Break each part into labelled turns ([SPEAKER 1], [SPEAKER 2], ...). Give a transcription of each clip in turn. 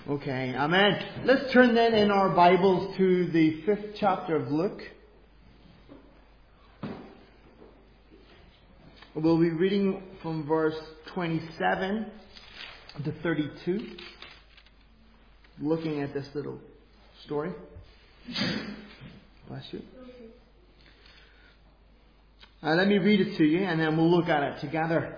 [SPEAKER 1] Okay, amen. Let's turn then in our Bibles to the 5th chapter of Luke. We'll be reading from verse 27 to 32. Looking at this little story. Bless you. Let me read it to you and then we'll look at it together.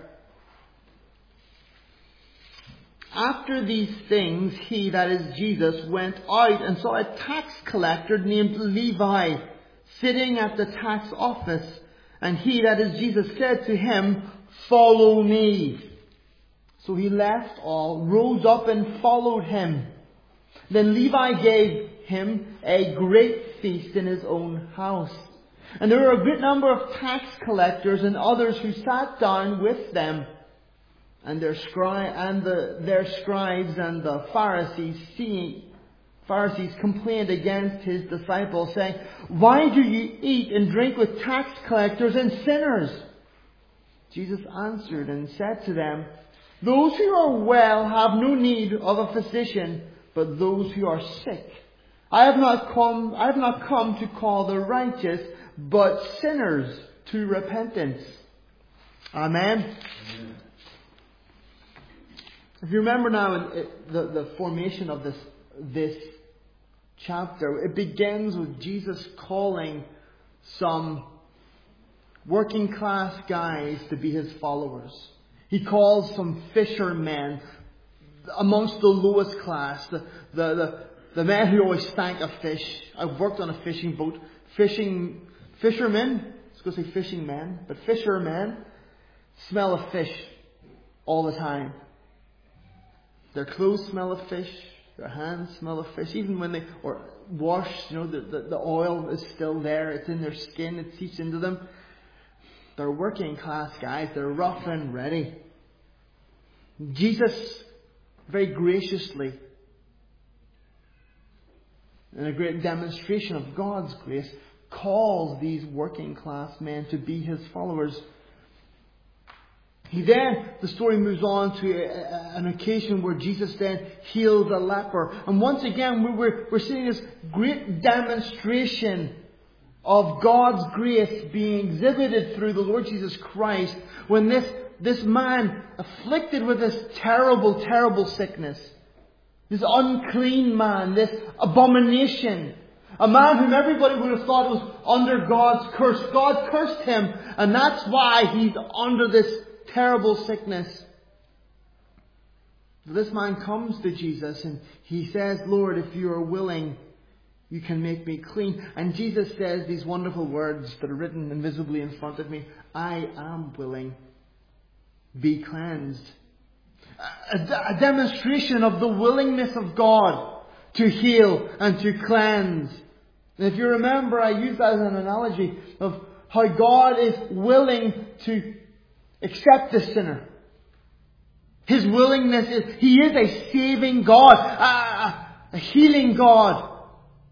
[SPEAKER 1] After these things, he, that is Jesus, went out and saw a tax collector named Levi sitting at the tax office. And he, that is Jesus, said to him, "Follow me." So he left all, rose up and followed him. Then Levi gave him a great feast in his own house. And there were a great number of tax collectors and others who sat down with them. And their scribes and the Pharisees complained against his disciples, saying, "Why do you eat and drink with tax collectors and sinners?" Jesus answered and said to them, "Those who are well have no need of a physician, but those who are sick. I have not come to call the righteous, but sinners to repentance." Amen. Amen. If you remember now the formation of this chapter, it begins with Jesus calling some working class guys to be his followers. He calls some fishermen amongst the lowest class, the men who always stank of fish. I've worked on a fishing boat. Fishermen, I was going to say fishing men, but fishermen smell of fish all the time. Their clothes smell of fish. Their hands smell of fish. Even when they wash, the oil is still there. It's in their skin. It seeps into them. They're working class guys. They're rough and ready. Jesus, very graciously, in a great demonstration of God's grace, calls these working class men to be his followers. The story moves on to an occasion where Jesus then heals a leper. And once again, we're seeing this great demonstration of God's grace being exhibited through the Lord Jesus Christ when this man afflicted with this terrible, terrible sickness, this unclean man, this abomination, a man whom everybody would have thought was under God's curse. God cursed him, and that's why he's under this terrible sickness. This man comes to Jesus and he says, "Lord, if you are willing, you can make me clean." And Jesus says these wonderful words that are written invisibly in front of me: "I am willing. Be cleansed." A demonstration of the willingness of God to heal and to cleanse. And if you remember, I used that as an analogy of how God is willing to accept the sinner. His willingness is, He is a saving God, a healing God.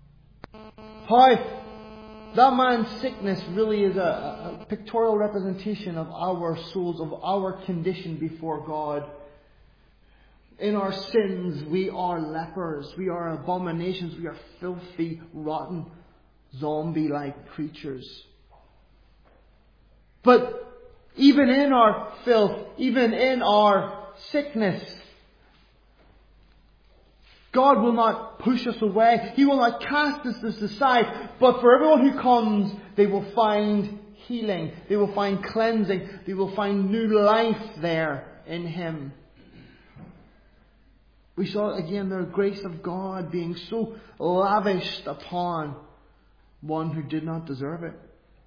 [SPEAKER 1] How that man's sickness really is a pictorial representation of our souls, of our condition before God. In our sins, we are lepers, we are abominations, we are filthy, rotten, zombie-like creatures. But even in our filth, even in our sickness, God will not push us away. He will not cast us aside. But for everyone who comes, they will find healing. They will find cleansing. They will find new life there in Him. We saw again the grace of God being so lavished upon one who did not deserve it.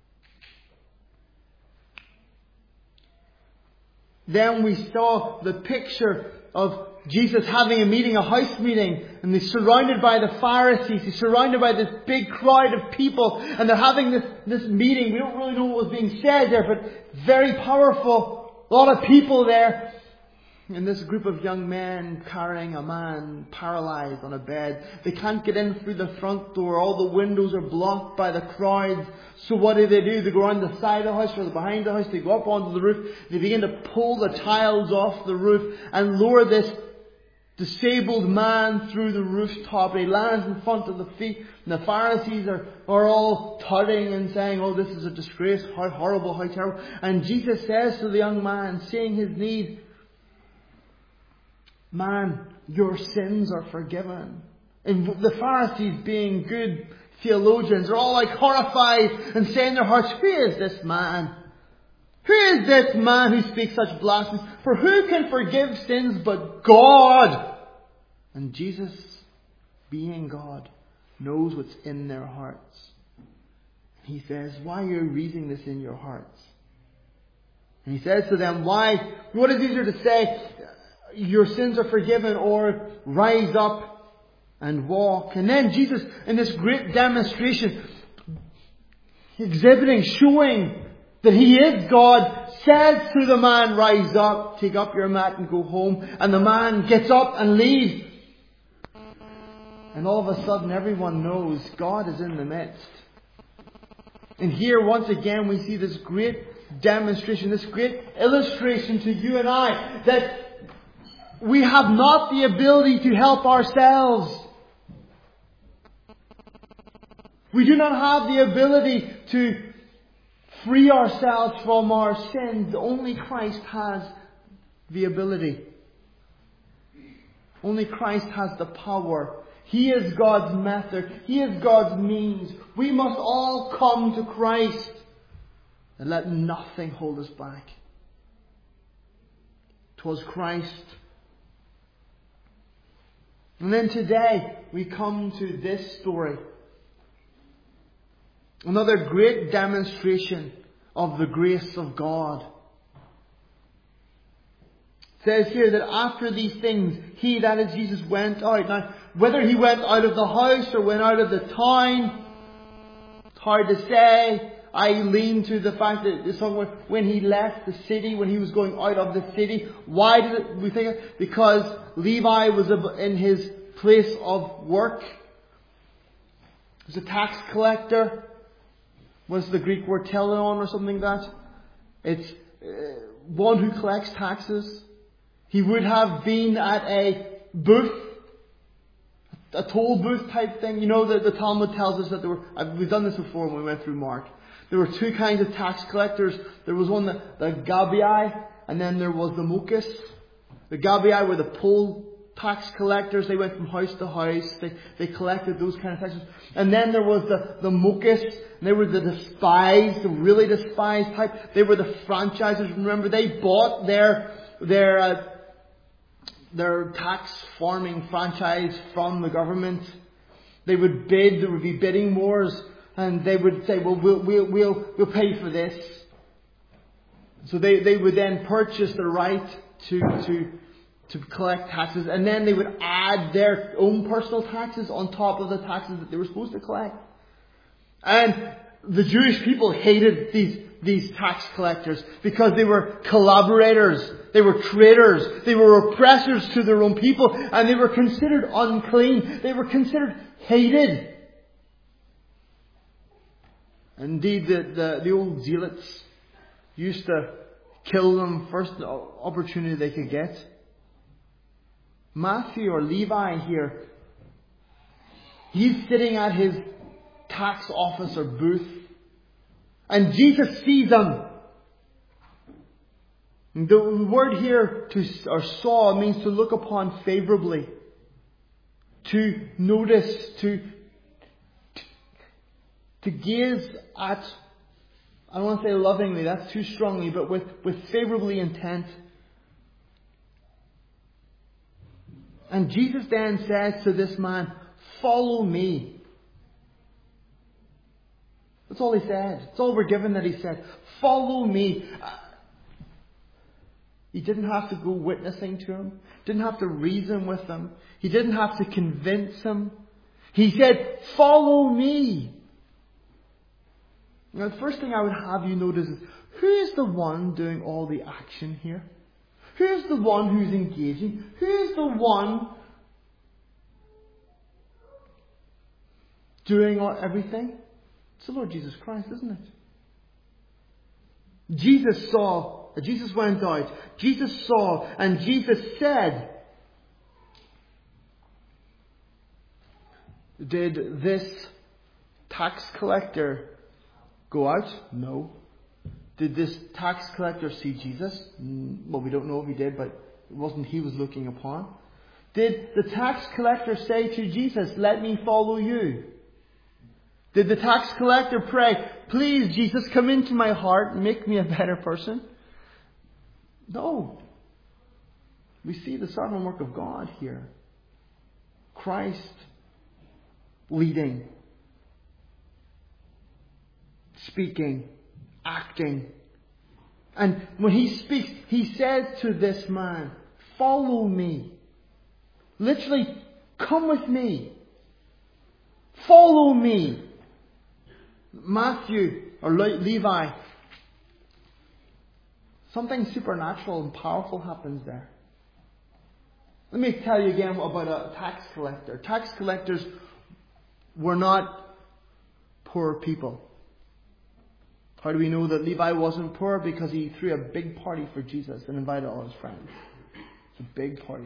[SPEAKER 1] Then we saw the picture of Jesus having a meeting, a house meeting, and he's surrounded by the Pharisees. He's surrounded by this big crowd of people, and they're having this meeting. We don't really know what was being said there, but very powerful. A lot of people there. And this group of young men carrying a man paralyzed on a bed. They can't get in through the front door. All the windows are blocked by the crowd. So what do? They go around the side of the house or behind the house. They go up onto the roof. They begin to pull the tiles off the roof and lower this disabled man through the rooftop. He lands in front of the feet. And the Pharisees are all tutting and saying, "Oh, this is a disgrace. How horrible, how terrible." And Jesus says to the young man, seeing his need, "Man, your sins are forgiven." And the Pharisees, being good theologians, are all like horrified and saying in their hearts, "Who is this man? Who is this man who speaks such blasphemies? For who can forgive sins but God?" And Jesus, being God, knows what's in their hearts. He says, "Why are you reasoning this in your hearts?" And He says to them, what is easier to say, "Your sins are forgiven," or "Rise up and walk"? And then Jesus, in this great demonstration, exhibiting, showing that He is God, says to the man, "Rise up, take up your mat and go home." And the man gets up and leaves. And all of a sudden everyone knows God is in the midst. And here once again we see this great demonstration, this great illustration to you and I, that we have not the ability to help ourselves. We do not have the ability to free ourselves from our sins. Only Christ has the ability. Only Christ has the power. He is God's method. He is God's means. We must all come to Christ and let nothing hold us back. 'Twas Christ. And then today we come to this story. Another great demonstration of the grace of God. It says here that after these things, He, that is Jesus, went out. Now, whether He went out of the house or went out of the town, it's hard to say. I lean to the fact that somewhere when He left the city, when He was going out of the city. Why did we think it? Because Levi was in his place of work. He was a tax collector. What's the Greek word, teleon or something like that? It's one who collects taxes. He would have been at a booth, a toll booth type thing. You know, the Talmud tells us that there were, we've done this before when we went through Mark. There were two kinds of tax collectors. There was one, the Gabai, and then there was the Mokas. The Gabai were the poll tax collectors. They went from house to house. They collected those kind of taxes. And then there was the Mokas. And they were the despised, the really despised type. They were the franchisers. Remember, they bought their tax farming franchise from the government. They would bid. There would be bidding wars, and they would say, "Well, we'll pay for this." So they would then purchase the right to collect taxes, and then they would add their own personal taxes on top of the taxes that they were supposed to collect. And the Jewish people hated these tax collectors because they were collaborators, they were traitors, they were oppressors to their own people, and they were considered unclean, they were considered hated. Indeed, the old zealots used to kill them first opportunity they could get. Matthew, or Levi here, he's sitting at his tax office or booth, and Jesus sees him. The word here, or saw, means to look upon favourably, to notice, to gaze at. I don't want to say lovingly, that's too strongly, but with favourably intent. And Jesus then says to this man, "Follow me." That's all He said. It's all we're given that He said. "Follow me." He didn't have to go witnessing to him. Didn't have to reason with him. He didn't have to convince him. He said, "Follow me." Now, the first thing I would have you notice is, who is the one doing all the action here? Who is the one who's engaging? Who is the one doing everything? It's the Lord Jesus Christ, isn't it? Jesus saw, Jesus went out, Jesus saw, and Jesus said, Did this tax collector go out? No. Did this tax collector see Jesus? Well, we don't know if he did, but it wasn't he was looking upon. Did the tax collector say to Jesus, "Let me follow you"? Did the tax collector pray, "Please, Jesus, come into my heart and make me a better person"? No. We see the sovereign work of God here. Christ leading, speaking, acting. And when he speaks, he said to this man, "Follow me." Literally, come with me. Follow me. Matthew or Levi, something supernatural and powerful happens there. Let me tell you again about a tax collector. Tax collectors were not poor people. How do we know that Levi wasn't poor? Because he threw a big party for Jesus and invited all his friends. It's a big party.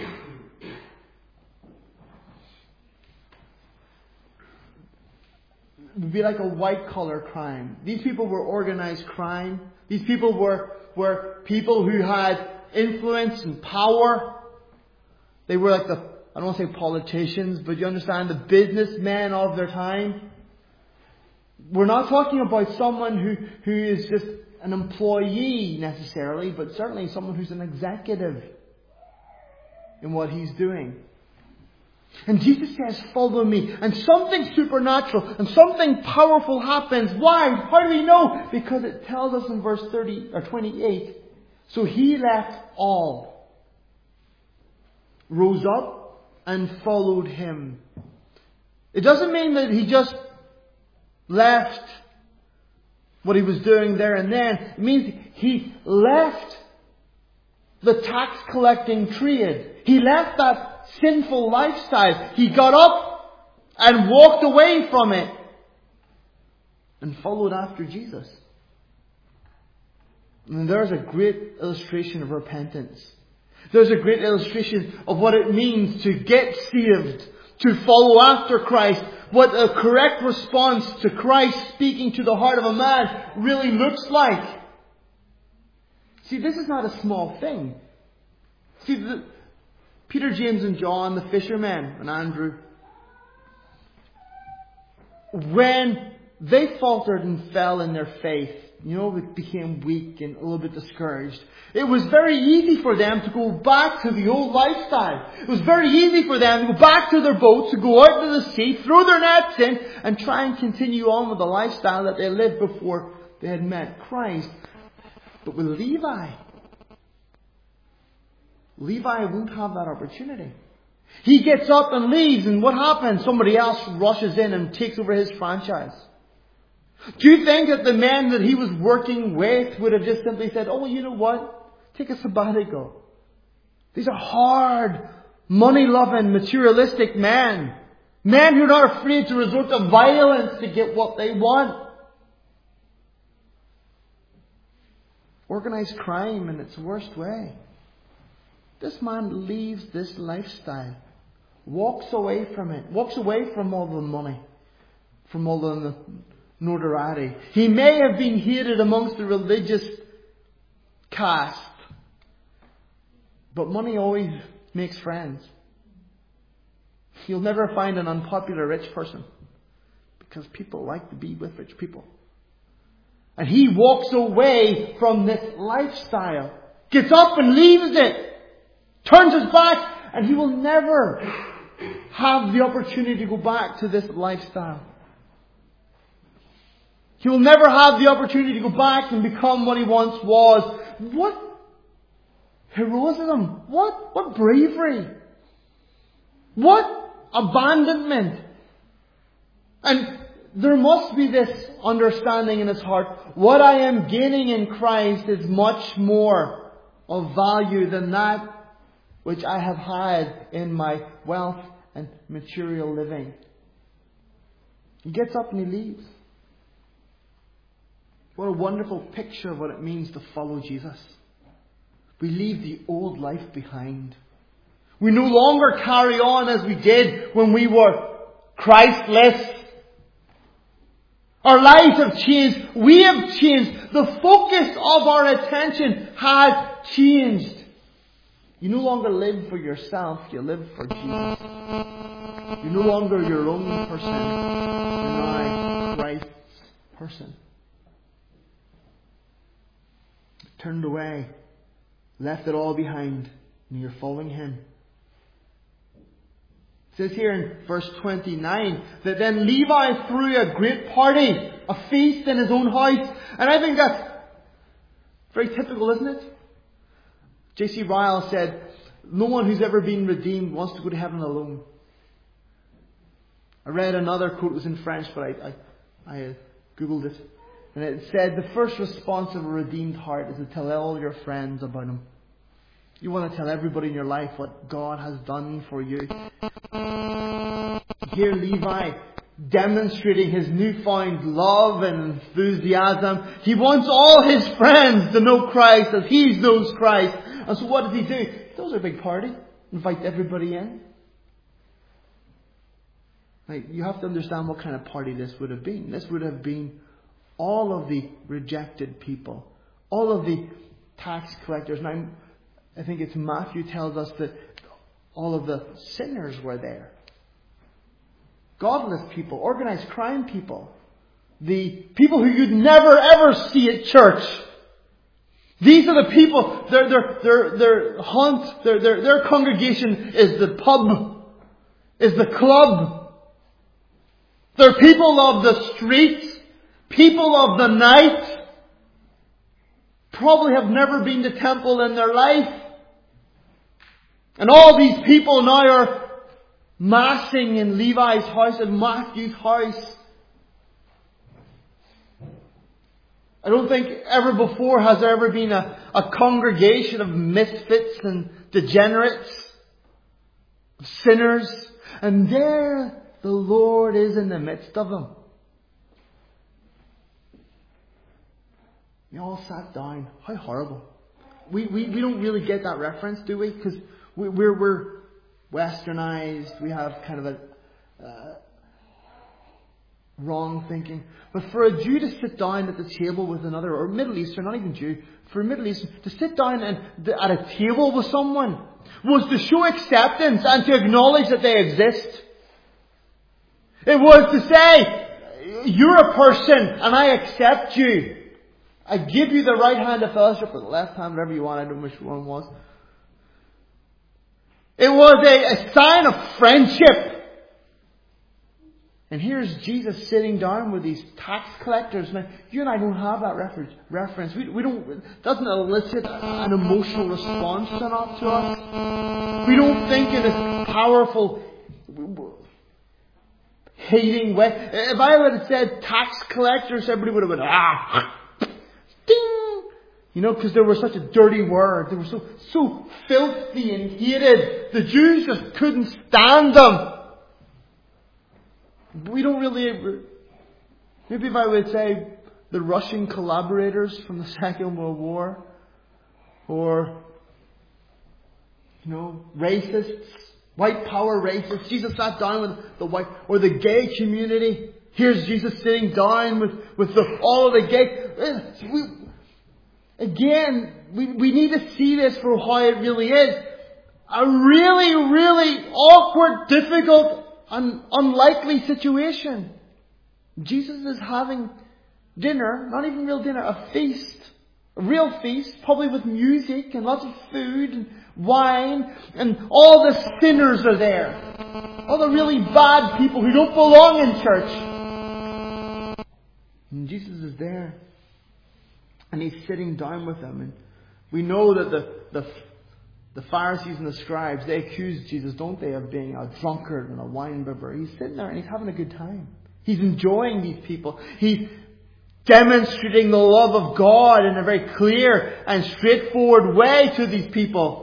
[SPEAKER 1] It would be like a white-collar crime. These people were organized crime. These people were people who had influence and power. They were like I don't want to say politicians, but you understand, the businessmen of their time. We're not talking about someone who is just an employee necessarily, but certainly someone who's an executive in what he's doing. And Jesus says, "Follow me." And something supernatural and something powerful happens. Why? How do we know? Because it tells us in verse 30 or 28. So he left all, rose up, and followed him. It doesn't mean that he just left what he was doing there and then. It means he left the tax collecting trade. He left that sinful lifestyle. He got up and walked away from it and followed after Jesus. And there's a great illustration of repentance. There's a great illustration of what it means to get saved, to follow after Christ, what a correct response to Christ speaking to the heart of a man really looks like. See, this is not a small thing. See, Peter, James and John, the fishermen, and Andrew, when they faltered and fell in their faith, became weak and a little bit discouraged, it was very easy for them to go back to the old lifestyle. It was very easy for them to go back to their boats, to go out to the sea, throw their nets in, and try and continue on with the lifestyle that they lived before they had met Christ. But with Levi won't have that opportunity. He gets up and leaves, and what happens? Somebody else rushes in and takes over his franchise. Do you think that the men that he was working with would have just simply said, "Oh, well, you know what? Take a sabbatical"? These are hard, money-loving, materialistic men. Men who are not afraid to resort to violence to get what they want. Organized crime in its worst way. This man leaves this lifestyle, walks away from it, walks away from all the money, from all the notoriety. He may have been hated amongst the religious caste, but money always makes friends. You'll never find an unpopular rich person, because people like to be with rich people. And he walks away from this lifestyle, gets up and leaves it, turns his back, and he will never have the opportunity to go back to this lifestyle. He will never have the opportunity to go back and become what he once was. What heroism! What bravery! What abandonment! And there must be this understanding in his heart. What I am gaining in Christ is much more of value than that which I have had in my wealth and material living. He gets up and he leaves. What a wonderful picture of what it means to follow Jesus. We leave the old life behind. We no longer carry on as we did when we were Christless. Our lives have changed. We have changed. The focus of our attention has changed. You no longer live for yourself. You live for Jesus. You're no longer your own person. You're now Christ's person. Turned away. Left it all behind. And you're following Him. It says here in verse 29 that then Levi threw a great party, a feast in his own house. And I think that's very typical, isn't it? J.C. Ryle said, no one who's ever been redeemed wants to go to heaven alone. I read another quote, it was in French, but I Googled it. And it said, the first response of a redeemed heart is to tell all your friends about Him. You want to tell everybody in your life what God has done for you. Here Levi demonstrating his newfound love and enthusiasm. He wants all his friends to know Christ as he knows Christ. And so what does he do? He throws a big party. Invite everybody in. Like, you have to understand what kind of party this would have been. This would have been all of the rejected people. All of the tax collectors. Now, I think it's Matthew tells us that all of the sinners were there. Godless people, organized crime people. The people who you'd never ever see at church. These are the people, their congregation is the pub, is the club. They're people of the streets, people of the night. Probably have never been to temple in their life. And all these people now are massing in Levi's house and Matthew's house. I don't think ever before has there ever been a congregation of misfits and degenerates, of sinners. And there the Lord is in the midst of them. They all sat down. How horrible. We don't really get that reference, do we? Because we're westernized. We have kind of a wrong thinking. But for a Jew to sit down at the table with another, or Middle Eastern, not even Jew, for a Middle Eastern, to sit down at a table with someone was to show acceptance and to acknowledge that they exist. It was to say, you're a person and I accept you. I give you the right hand of fellowship or the left hand, whatever you want. I don't know which one it was. It was a sign of friendship. And here's Jesus sitting down with these tax collectors. Now, you and I don't have that reference. We don't. It doesn't elicit an emotional response to us. We don't think in this powerful, hating way. If I would have said tax collectors, everybody would have been ding! You know, because they were such a dirty word. They were so filthy and hated. The Jews just couldn't stand them. We don't really... Maybe if I would say the Russian collaborators from the Second World War. Or, you know, racists. White power racists. Jesus sat down with the white... Or the gay community. Here's Jesus sitting down with all of the gay... We need to see this for how it really is. A really, really awkward, difficult, unlikely situation. Jesus is having dinner, not even real dinner, a feast. A real feast, probably with music and lots of food and wine. And all the sinners are there. All the really bad people who don't belong in church. And Jesus is there. And He's sitting down with them. And we know that the Pharisees and the scribes, they accuse Jesus, don't they, of being a drunkard and a wine bibber. He's sitting there and He's having a good time. He's enjoying these people. He's demonstrating the love of God in a very clear and straightforward way to these people.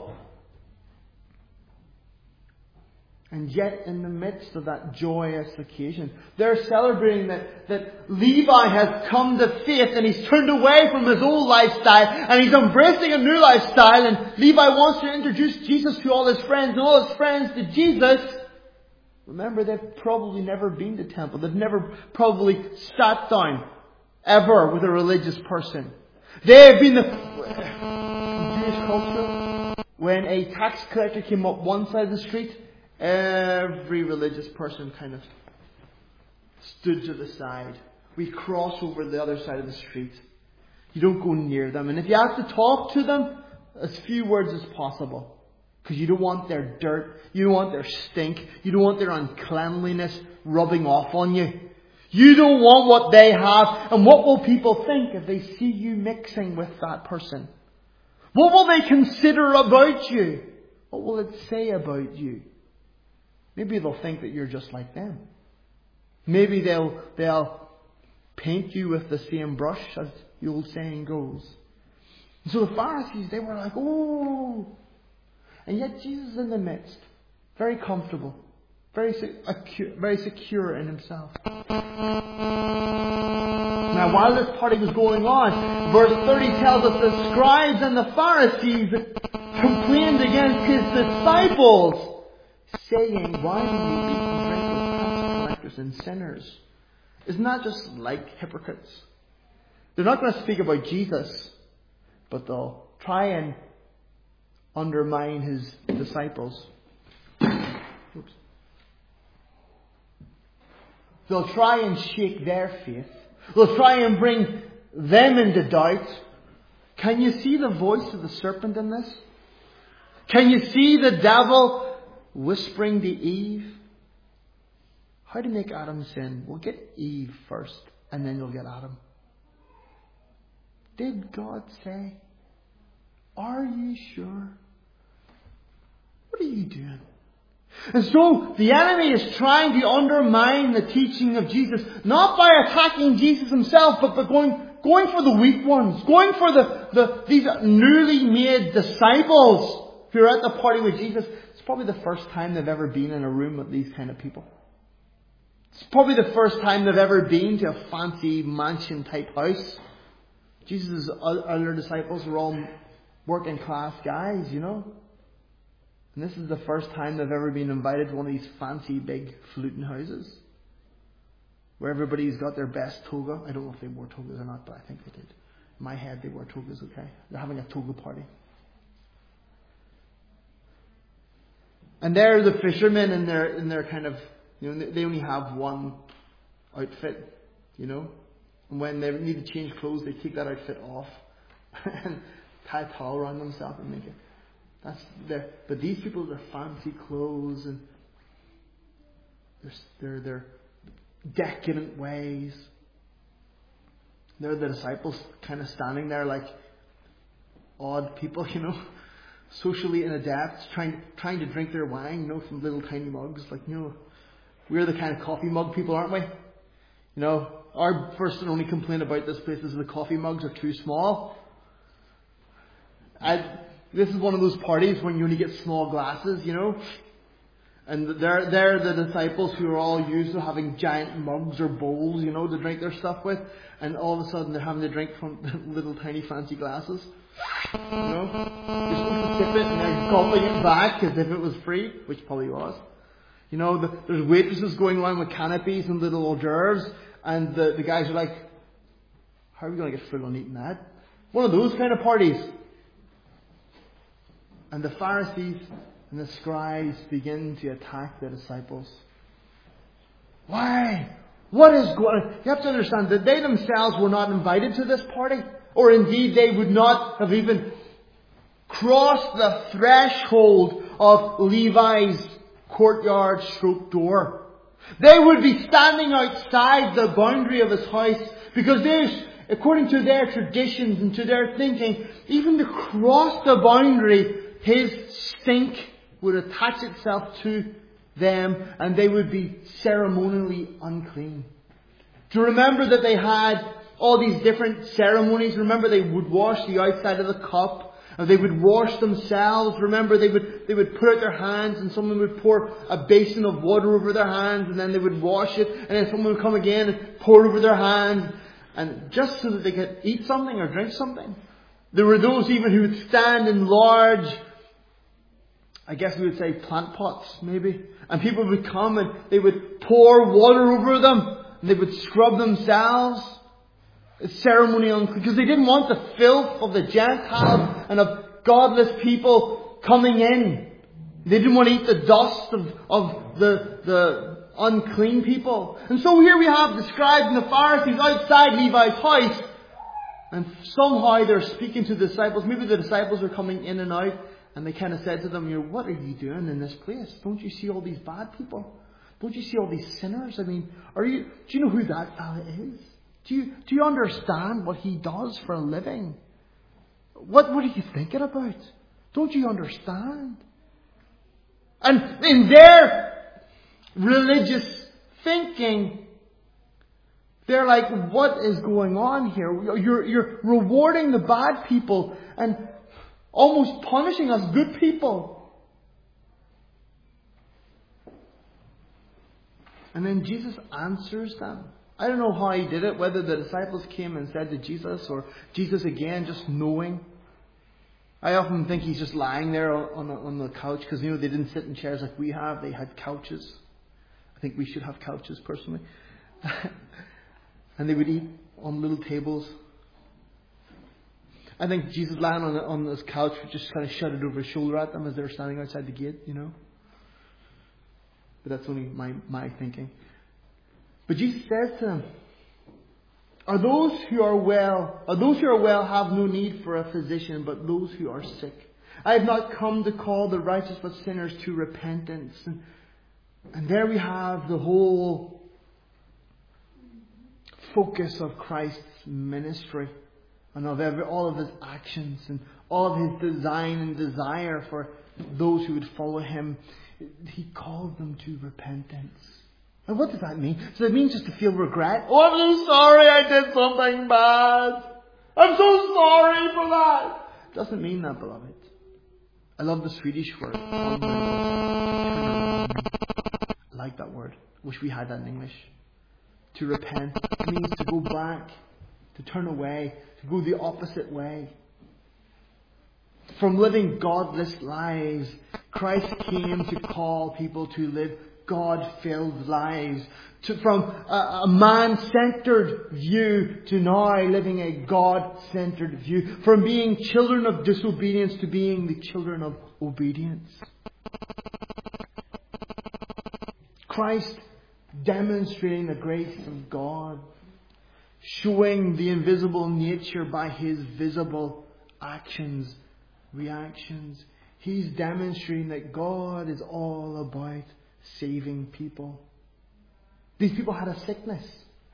[SPEAKER 1] And yet, in the midst of that joyous occasion, they're celebrating that Levi has come to faith and he's turned away from his old lifestyle and he's embracing a new lifestyle. And Levi wants to introduce Jesus to all his friends and all his friends to Jesus. Remember, they've probably never been to temple. They've never probably sat down ever with a religious person. They have been in Jewish culture, when a tax collector came up one side of the street, every religious person kind of stood to the side. We cross over the other side of the street. You don't go near them. And if you have to talk to them, as few words as possible. Because you don't want their dirt, you don't want their stink, you don't want their uncleanliness rubbing off on you. You don't want what they have. And what will people think if they see you mixing with that person? What will they consider about you? What will it say about you? Maybe they'll think that you're just like them. Maybe they'll paint you with the same brush, as the old saying goes. And so the Pharisees, they were like, oh. And yet Jesus is in the midst. Very comfortable. Very secure in himself. Now, while this party was going on, verse 30 tells us the scribes and the Pharisees complained against his disciples, saying, why do you eat and drink with tax collectors and sinners? Isn't that just like hypocrites? They're not going to speak about Jesus, but they'll try and undermine his disciples. Oops. They'll try and shake their faith. They'll try and bring them into doubt. Can you see the voice of the serpent in this? Can you see the devil whispering to Eve? How to make Adam sin? Well, get Eve first, and then you'll get Adam. Did God say? Are you sure? What are you doing? And so the enemy is trying to undermine the teaching of Jesus, not by attacking Jesus himself, but by going for the weak ones, going for these newly made disciples who are at the party with Jesus. It's probably the first time they've ever been in a room with these kind of people. It's probably the first time they've ever been to a fancy mansion type house. Jesus' other disciples were all working class guys, you know. And this is the first time they've ever been invited to one of these fancy big fluting houses, where everybody's got their best toga. I don't know if they wore togas or not, but I think they did. In my head, they wore togas, okay? They're having a toga party. And they're the fishermen, and they're kind of, you know, they only have one outfit, you know. And when they need to change clothes, they take that outfit off and tie a towel around themselves and make it. But these people, their fancy clothes and their decadent ways. They're the disciples kind of standing there like odd people, you know, socially inadept, trying to drink their wine, you know, from little tiny mugs. Like, you know, we're the kind of coffee mug people, aren't we? You know, our first and only complaint about this place is the coffee mugs are too small. This is one of those parties when you only get small glasses, you know. And they're the disciples who are all used to having giant mugs or bowls, you know, to drink their stuff with. And all of a sudden they're having to drink from little tiny fancy glasses. You know. You're supposed to tip it and they're gulping it back as if it was free, which probably was. You know, there's waitresses going around with canopies and little hors d'oeuvres. And the guys are like, how are we going to get full on eating that? One of those kind of parties. And the Pharisees and the scribes begin to attack the disciples. Why? What is going on? You have to understand that they themselves were not invited to this party. Or indeed they would not have even crossed the threshold of Levi's courtyard / door. They would be standing outside the boundary of his house because according to their traditions and to their thinking, even to cross the boundary, his stink would attach itself to them and they would be ceremonially unclean. To remember that they had all these different ceremonies. Remember, they would wash the outside of the cup. And they would wash themselves. Remember, they would put out their hands and someone would pour a basin of water over their hands and then they would wash it. And then someone would come again and pour over their hands. And just so that they could eat something or drink something. There were those even who would stand in large I guess we would say plant pots, maybe. And people would come and they would pour water over them. And they would scrub themselves. It's ceremonial, because they didn't want the filth of the Gentiles and of godless people coming in. They didn't want to eat the dust of the unclean people. And so here we have the scribes and the Pharisees outside Levi's house. And somehow they're speaking to the disciples. Maybe the disciples are coming in and out. And they kind of said to them, what are you doing in this place? Don't you see all these bad people? Don't you see all these sinners? I mean, do you know who that fella is? Do you understand what he does for a living? What are you thinking about? Don't you understand? And in their religious thinking, they're like, what is going on here? You're rewarding the bad people and almost punishing us good people. And then Jesus answers them. I don't know how he did it, whether the disciples came and said to Jesus, or Jesus again just knowing. I often think he's just lying there on the couch, because they didn't sit in chairs like we have. They had couches. I think we should have couches personally. And they would eat on little tables. I think Jesus lying on this couch would just kind of shut it over his shoulder at them as they were standing outside the gate, But that's only my thinking. But Jesus says to them, those who are well have no need for a physician, but those who are sick. I have not come to call the righteous but sinners to repentance. And there we have the whole focus of Christ's ministry and of all of his actions and all of his design and desire for those who would follow him. He called them to repentance. And what does that mean? Does it mean just to feel regret? Oh, I'm so sorry I did something bad. I'm so sorry for that. It doesn't mean that, beloved. I love the Swedish word. I like that word. Wish we had that in English. To repent means to go back, to turn away, to go the opposite way. From living godless lives, Christ came to call people to live God-filled lives. From a man-centered view to now living a God-centered view. From being children of disobedience to being the children of obedience. Christ demonstrating the grace of God. Showing the invisible nature by his visible actions, reactions. He's demonstrating that God is all about saving people. These people had a sickness,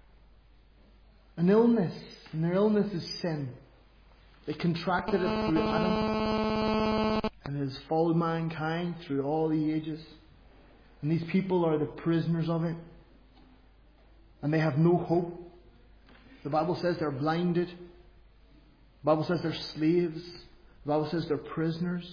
[SPEAKER 1] an illness, and their illness is sin. They contracted it through Adam, and it has followed mankind through all the ages. And these people are the prisoners of it, and they have no hope. The Bible says they're blinded. The Bible says they're slaves. The Bible says they're prisoners.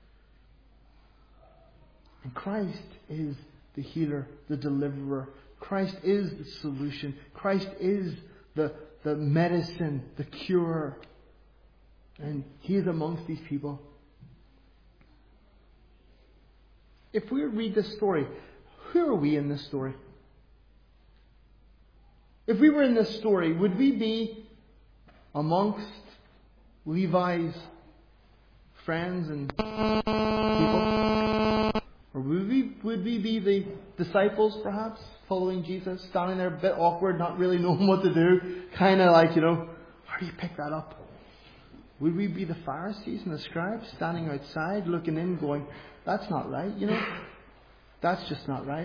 [SPEAKER 1] And Christ is the healer, the deliverer. Christ is the solution. Christ is the medicine, the cure. And he is amongst these people. If we read this story, who are we in this story? If we were in this story, would we be amongst Levi's friends and people? Or would we be the disciples, perhaps, following Jesus, standing there a bit awkward, not really knowing what to do, kind of like, how do you pick that up? Would we be the Pharisees and the scribes, standing outside, looking in, going, that's not right, That's just not right.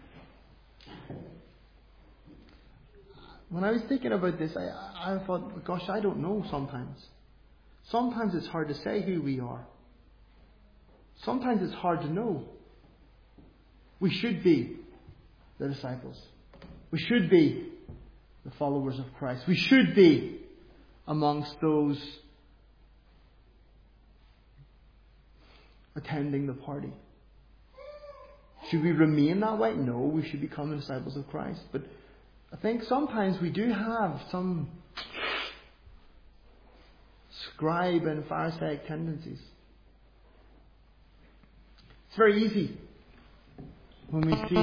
[SPEAKER 1] When I was thinking about this, I thought, gosh, I don't know sometimes. Sometimes it's hard to say who we are. Sometimes it's hard to know. We should be the disciples. We should be the followers of Christ. We should be amongst those attending the party. Should we remain that way? No, we should become the disciples of Christ. But I think sometimes we do have some scribe and Pharisaic tendencies. It's very easy when we see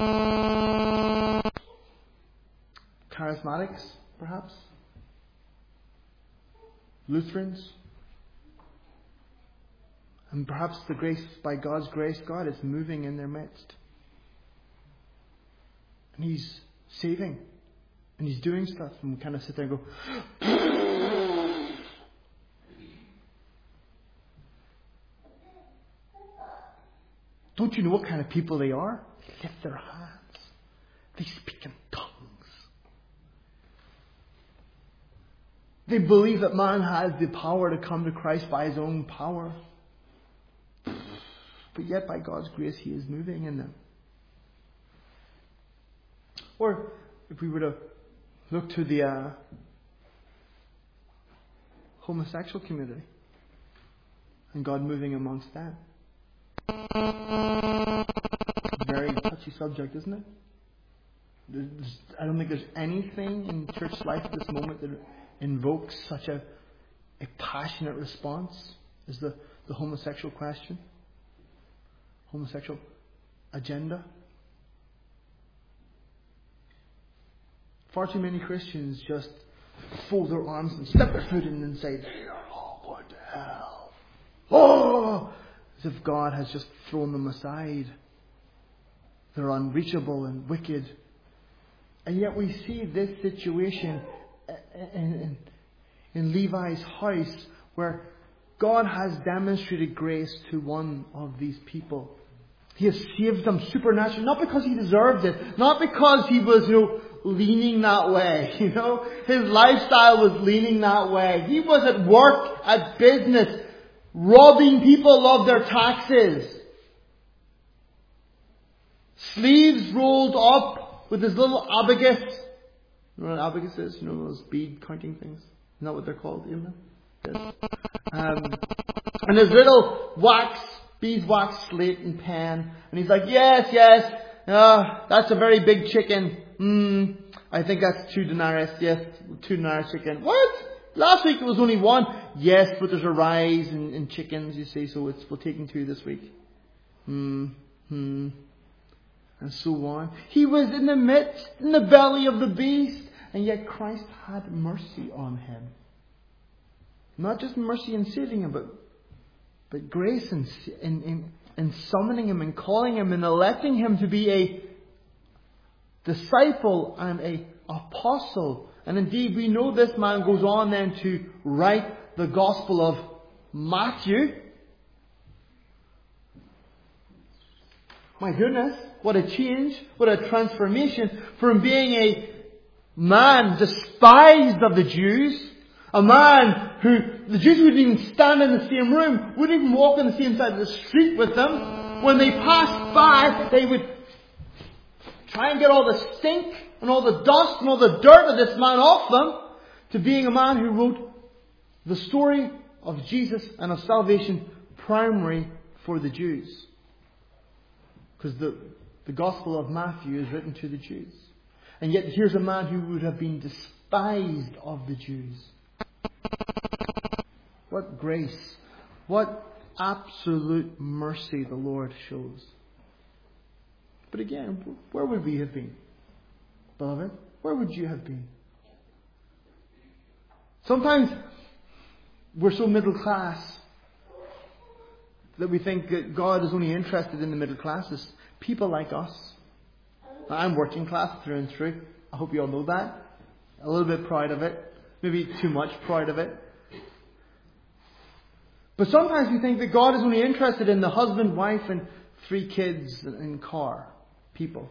[SPEAKER 1] charismatics, perhaps, Lutherans, and perhaps by God's grace, God is moving in their midst. And He's saving. And He's doing stuff. And we kind of sit there and go, don't you know what kind of people they are? They lift their hands. They speak in tongues. They believe that man has the power to come to Christ by his own power. But yet by God's grace He is moving in them. Or if we were to look to the homosexual community and God moving amongst them. Very touchy subject, isn't it? I don't think there's anything in church life at this moment that invokes such a passionate response as the homosexual question, homosexual agenda. Far too many Christians just fold their arms and step their foot in and say, they are all going to hell. Oh! As if God has just thrown them aside. They're unreachable and wicked. And yet we see this situation in Levi's house where God has demonstrated grace to one of these people. He has saved them supernaturally, not because he deserved it, not because he was, leaning that way, His lifestyle was leaning that way. He was at work, at business, robbing people of their taxes. Sleeves rolled up with his little abacus. You know what an abacus is? Those bead counting things? Isn't that what they're called? Yes. And his little beeswax slate and pen. And he's like, yes, that's a very big chicken. I think that's 2 denarii. Yes, 2 denarii chicken. What? Last week it was only 1. Yes, but there's a rise in chickens, you see, so we're taking 2 this week. And so on. He was in the belly of the beast, and yet Christ had mercy on him. Not just mercy in saving him, but grace in summoning him and calling him and electing him to be a disciple and a apostle. And indeed, we know this man goes on then to write the Gospel of Matthew. My goodness, what a change, what a transformation from being a man despised of the Jews, a man who the Jews wouldn't even stand in the same room, wouldn't even walk on the same side of the street with them. When they passed by, they would try and get all the stink and all the dust and all the dirt of this man off them, to being a man who wrote the story of Jesus and of salvation primary for the Jews. Because the Gospel of Matthew is written to the Jews. And yet here's a man who would have been despised of the Jews. What grace, what absolute mercy the Lord shows. But again, where would we have been? Beloved, where would you have been? Sometimes we're so middle class that we think that God is only interested in the middle classes. People like us. I'm working class through and through. I hope you all know that. A little bit proud of it. Maybe too much proud of it. But sometimes we think that God is only interested in the husband, wife, and 3 kids and car. People.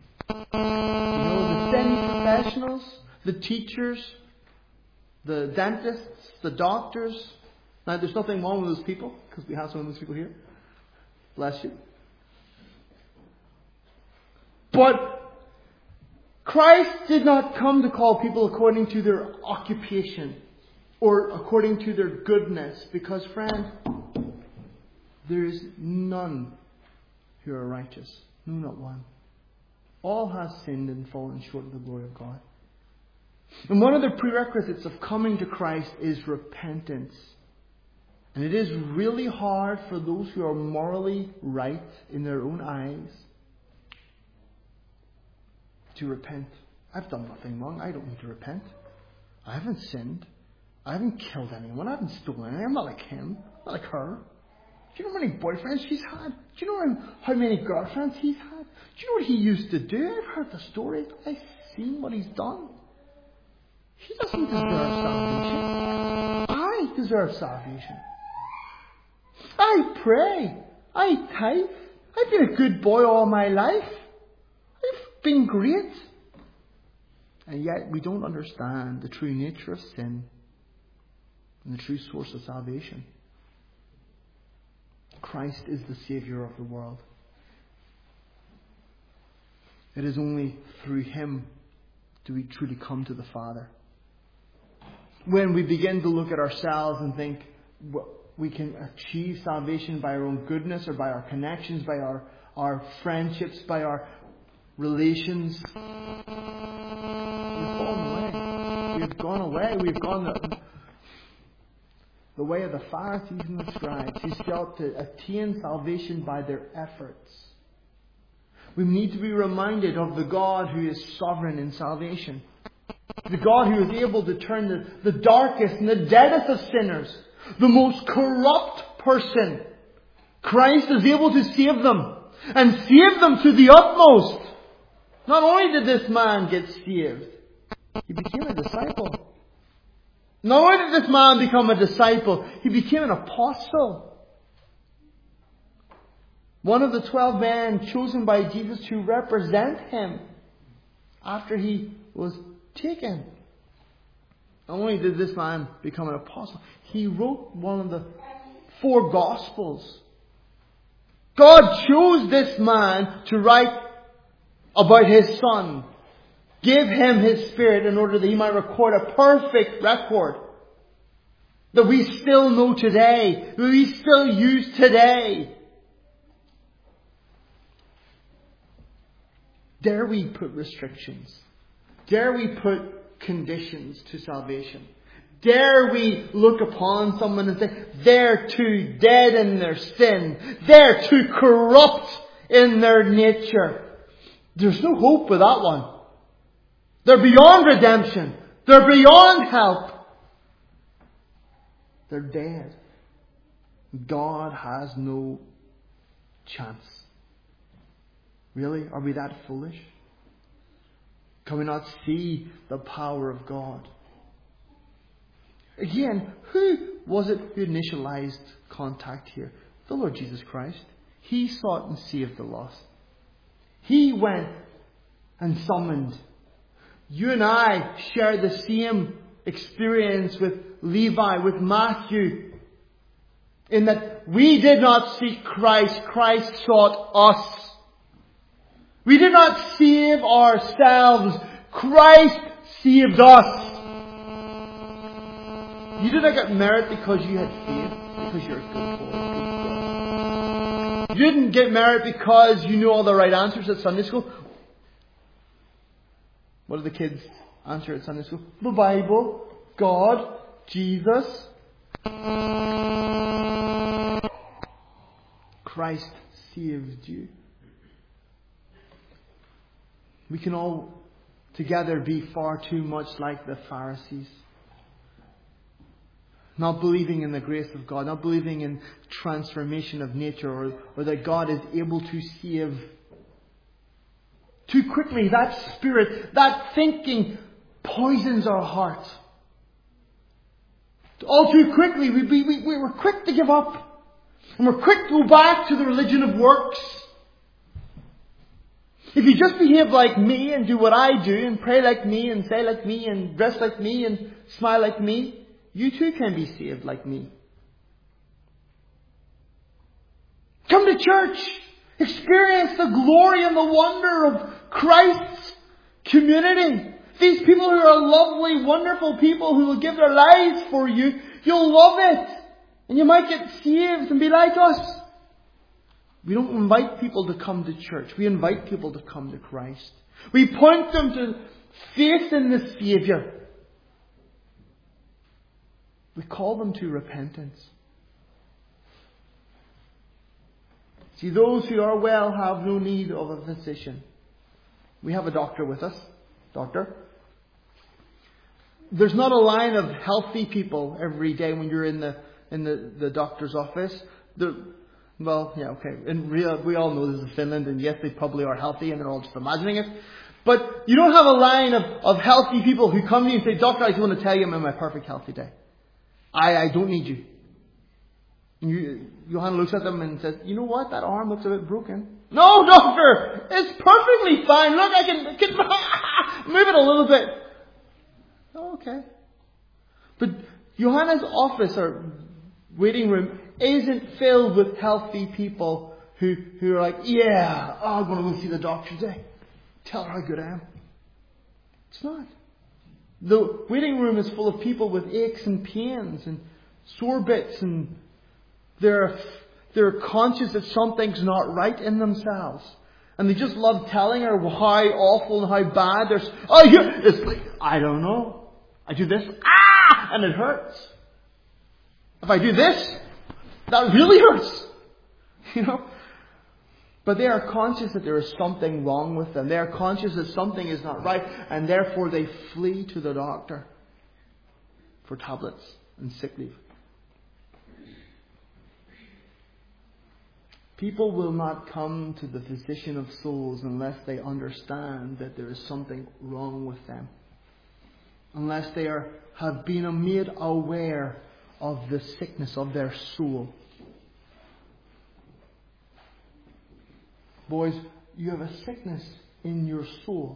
[SPEAKER 1] The semi-professionals, the teachers, the dentists, the doctors. Now, there's nothing wrong with those people, because we have some of those people here. Bless you. But Christ did not come to call people according to their occupation or according to their goodness. Because, friend, there is none who are righteous. No, not one. All have sinned and fallen short of the glory of God. And one of the prerequisites of coming to Christ is repentance. And it is really hard for those who are morally right in their own eyes to repent. I've done nothing wrong. I don't need to repent. I haven't sinned. I haven't killed anyone. I haven't stolen anything. I'm not like him. I'm not like her. Do you know how many boyfriends she's had? Do you know how many girlfriends he's had? Do you know what he used to do? I've heard the stories. I've seen what he's done. He doesn't deserve salvation. I deserve salvation. I pray. I tithe. I've been a good boy all my life. I've been great. And yet we don't understand the true nature of sin and the true source of salvation. Christ is the Saviour of the world. It is only through Him do we truly come to the Father. When we begin to look at ourselves and think we can achieve salvation by our own goodness or by our connections, by our friendships, by our relations, we've gone away. We've gone the way of the Pharisees and the scribes, who sought to attain salvation by their efforts. We need to be reminded of the God who is sovereign in salvation. The God who is able to turn the darkest and the deadest of sinners, the most corrupt person. Christ is able to save them, and save them to the utmost. Not only did this man get saved, he became a disciple. Not only did this man become a disciple, he became an apostle. One of the 12 men chosen by Jesus to represent Him after He was taken. Not only did this man become an apostle, he wrote one of the 4 Gospels. God chose this man to write about His Son. Give Him His Spirit in order that He might record a perfect record that we still know today, that we still use today. Dare we put restrictions? Dare we put conditions to salvation? Dare we look upon someone and say, they're too dead in their sin. They're too corrupt in their nature. There's no hope with that one. They're beyond redemption. They're beyond help. They're dead. God has no chance. Really? Are we that foolish? Can we not see the power of God? Again, who was it who initialized contact here? The Lord Jesus Christ. He sought and saved the lost. He went and summoned. You and I share the same experience with Levi, with Matthew, in that we did not seek Christ. Christ sought us. We did not save ourselves. Christ saved us. You did not get merit because you had faith, because you're a good boy. You didn't get merit because you knew all the right answers at Sunday school. What did the kids answer at Sunday school? The Bible, God, Jesus. Christ saved you. We can all together be far too much like the Pharisees. Not believing in the grace of God, not believing in transformation of nature, or that God is able to save. Too quickly, that spirit, that thinking poisons our heart. All too quickly, we're quick to give up. And we're quick to go back to the religion of works. If you just behave like me and do what I do and pray like me and say like me and dress like me and smile like me, you too can be saved like me. Come to church. Experience the glory and the wonder of Christ's community. These people who are lovely, wonderful people who will give their lives for you, you'll love it. And you might get saved and be like us. We don't invite people to come to church. We invite people to come to Christ. We point them to faith in the Saviour. We call them to repentance. See, those who are well have no need of a physician. We have a doctor with us. Doctor. There's not a line of healthy people every day when you're in the doctor's office. Well, yeah, okay. We all know this is Finland, and yes, they probably are healthy, and they're all just imagining it. But you don't have a line of healthy people who come to you and say, Doctor, I just want to tell you I'm in my perfect healthy day. I don't need you. Johanna looks at them and says, you know what? That arm looks a bit broken. No, doctor! It's perfectly fine. Look, I can move it a little bit. Oh, okay. But Johanna's office or waiting room isn't filled with healthy people who are like, yeah, I'm going to go see the doctor today. Tell her how good I am. It's not. The waiting room is full of people with aches and pains and sore bits, and they're conscious that something's not right in themselves. And they just love telling her how awful and how bad they're... Oh, it's like, I don't know. I do this, and it hurts. If I do this, that really hurts. You know? But they are conscious that there is something wrong with them. They are conscious that something is not right, and therefore they flee to the doctor for tablets and sick leave. People will not come to the physician of souls unless they understand that there is something wrong with them. Unless they have been made aware of the sickness of their soul. Boys, you have a sickness in your soul.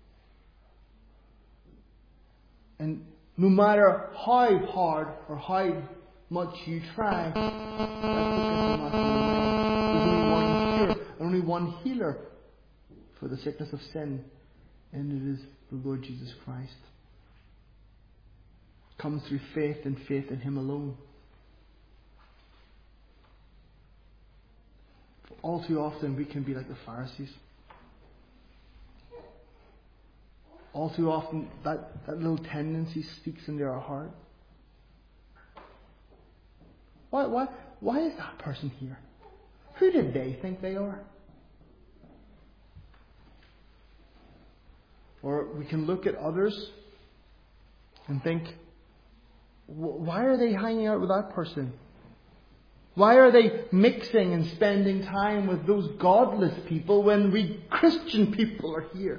[SPEAKER 1] And no matter how hard or how much you try, that sickness will not go away. There's only one healer for the sickness of sin, and it is the Lord Jesus Christ. It comes through faith in Him alone. All too often we can be like the Pharisees. All too often that little tendency speaks into our heart. Why is that person here? Who did they think they are? Or we can look at others and think, why are they hanging out with that person? Why are they mixing and spending time with those godless people when we Christian people are here?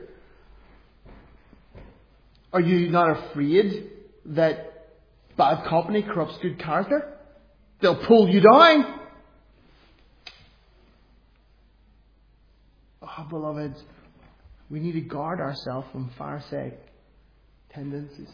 [SPEAKER 1] Are you not afraid that bad company corrupts good character? They'll pull you down. Oh, beloved, we need to guard ourselves from Pharisaic tendencies.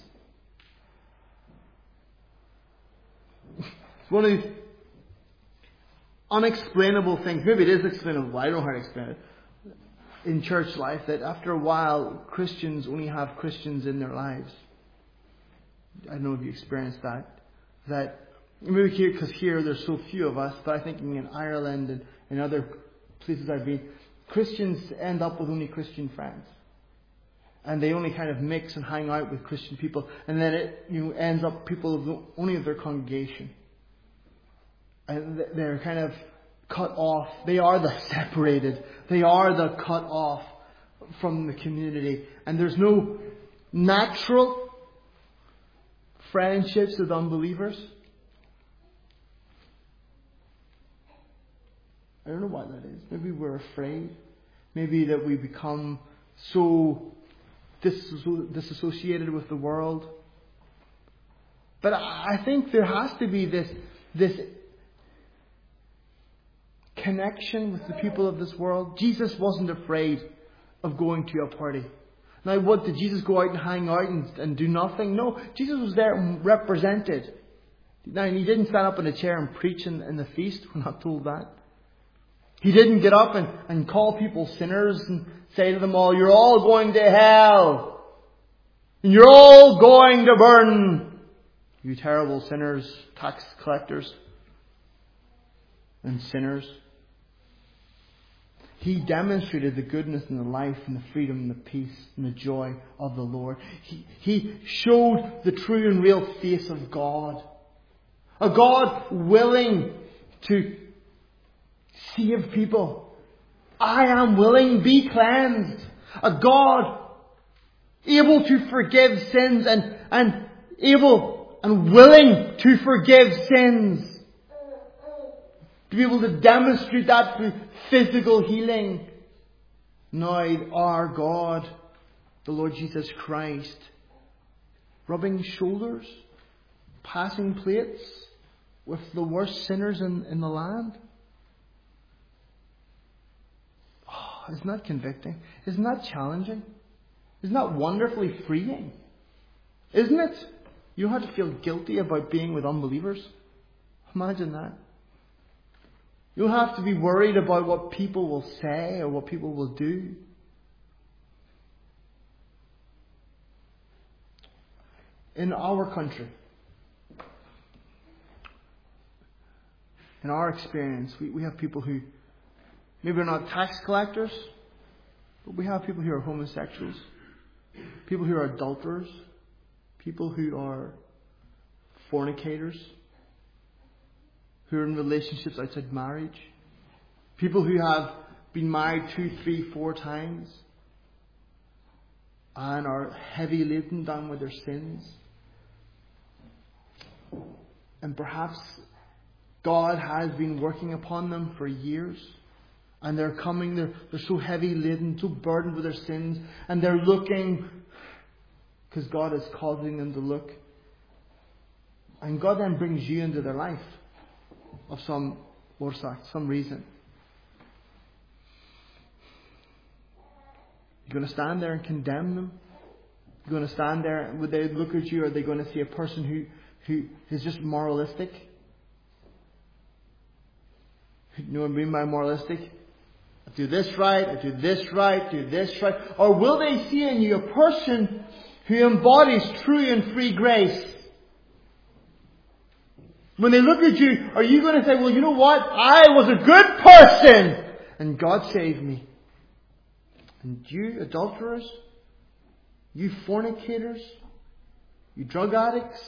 [SPEAKER 1] It's one of these unexplainable things. Maybe it is explainable. I don't know how to explain it. In church life, that after a while, Christians only have Christians in their lives. I don't know if you experienced that. That maybe here, because here there's so few of us, but I think in Ireland and in other places I've been, Christians end up with only Christian friends. And they only kind of mix and hang out with Christian people. And then it ends up people only of their congregation. And they're kind of cut off. They are the separated. They are the cut off from the community. And there's no natural friendships with unbelievers. I don't know why that is. Maybe we're afraid. Maybe that we become so disassociated with the world. But I think there has to be this connection with the people of this world. Jesus wasn't afraid of going to a party. Now, what did Jesus go out and hang out and do nothing? No, Jesus was there and represented. Now, he didn't stand up in a chair and preach in the feast. We're not told that. He didn't get up and call people sinners and say to them all, you're all going to hell. And you're all going to burn. You terrible sinners, tax collectors, and sinners. He demonstrated the goodness and the life and the freedom and the peace and the joy of the Lord. He showed the true and real face of God. A God willing to save people. I am willing, be cleansed. A God able to forgive sins and able and willing to forgive sins. To be able to demonstrate that through physical healing. Now our God, the Lord Jesus Christ, rubbing shoulders, passing plates with the worst sinners in the land. Oh, isn't that convicting? Isn't that challenging? Isn't that wonderfully freeing? Isn't it? You don't have to feel guilty about being with unbelievers. Imagine that. You don't have to be worried about what people will say or what people will do. In our country, in our experience, we have people who maybe are not tax collectors, but we have people who are homosexuals, people who are adulterers, people who are fornicators, who are in relationships outside marriage, people who have been married 2, 3, 4 times and are heavy laden down with their sins. And perhaps God has been working upon them for years. And they're coming, they're so heavy laden, so burdened with their sins. And they're looking, because God is causing them to look. And God then brings you into their life of some reason. You're going to stand there and condemn them? You're going to stand there and would they look at you? Or are they going to see a person who is just moralistic? You know what I mean by moralistic? I do this right, I do this right, do this right. Or will they see in you a person who embodies true and free grace? When they look at you, are you going to say, well, you know what? I was a good person and God saved me. And you adulterers, you fornicators, you drug addicts,